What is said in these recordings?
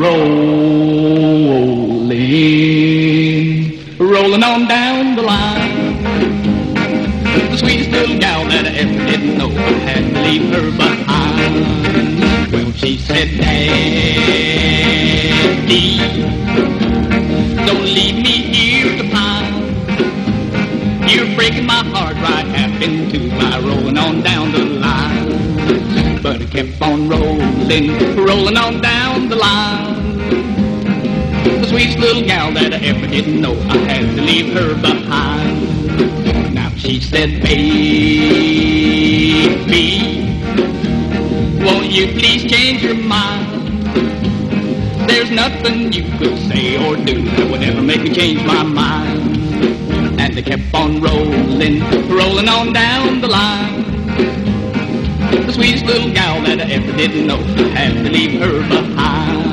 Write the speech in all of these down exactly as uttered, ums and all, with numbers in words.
rolling, rolling on down the line. The sweetest little gal that I ever didn't know, I had to leave her behind. Well, she said, Daddy, don't leave me here to pine. You're breaking my heart right half in two by rolling on down the line. But I kept on rolling, rolling on down the line. The sweetest little gal that I ever didn't know, I had to leave her behind. Now she said, baby, won't you please change your mind? There's nothing you could say or do that would ever make me change my mind. And they kept on rolling, rolling on down the line. The sweetest little gal that I ever didn't know, I had to leave her behind.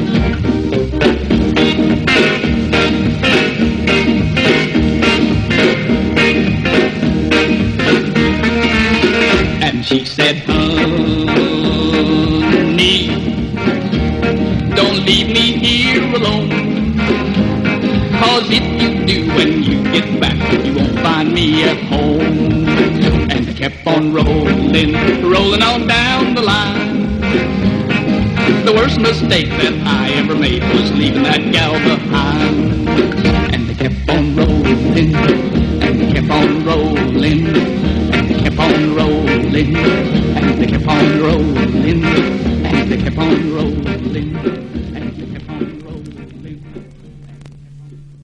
And she said, honey, don't leave me here alone. 'Cause if you do, when you get back, you won't find me at home. And they kept on rolling, rolling on down the line. The worst mistake that I ever made was leaving that gal behind. And they kept on rolling, and they kept on rolling, and they kept on rolling, and they kept on rolling, and they kept on rolling.